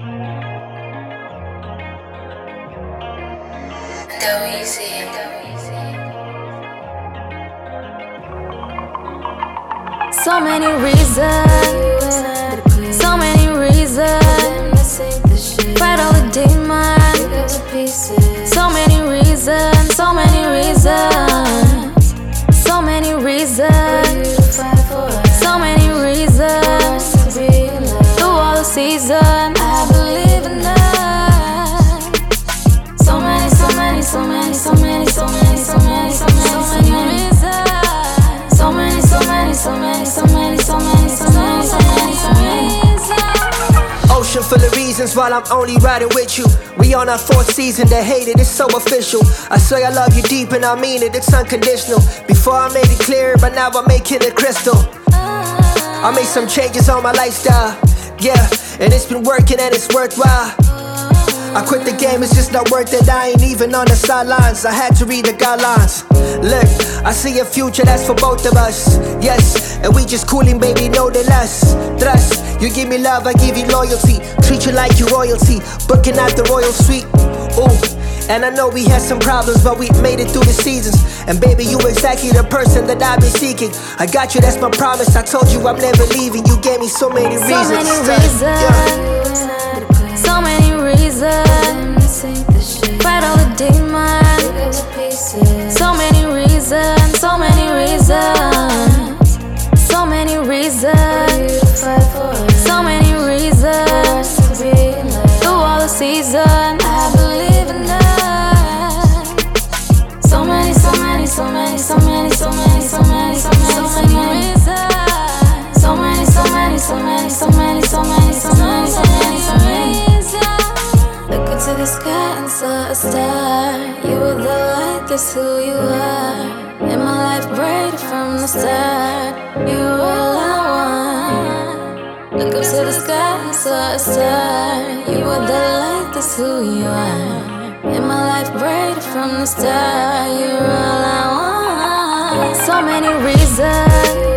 Go easy. So many reasons, so many reasons. Fight all the demons. So many reasons, so many reasons. So many reasons, so many reasons. Through all the seasons, I believe in love. So many, so many, so many, so many, so many, so many, so many, so many reasons. So many, so many, so many, so many, so many, so many, so many, so many reasons. Ocean full of reasons while I'm only riding with you. We on our fourth season, the hate it is so official. I say I love you deep and I mean it, it's unconditional. Before I made it clear, but now I'm making it crystal. I made some changes on my lifestyle, yeah, and it's been working and it's worthwhile. I quit the game, it's just not worth it. I ain't even on the sidelines, I had to read the guidelines. Look, I see a future that's for both of us, yes, and we just coolin', baby, no the less. Trust, you give me love, I give you loyalty. Treat you like you royalty, booking out the royal suite. Ooh, and I know we had some problems, but we made it through the seasons. And baby, you exactly the person that I've been seeking. I got you, that's my promise, I told you I'm never leaving. You gave me so many reasons. So many reasons, so many reasons. Fight all the demons. So many reasons, so many reasons. So many reasons, so many reasons. Through all the seasons, I believe in love. So many, so many, so many, so many, so many, so many, so many, so many reasons. So many, so many, so many, so many, so many, so many, so many, so many reasons. Look into the sky and saw a star. You were the light, that's who you are. In my life, bright from the start. You were all I want. Look up to the sky and saw a star. You were the light, that's who you are. In my life, bright from the start. You were all I want. So many reasons.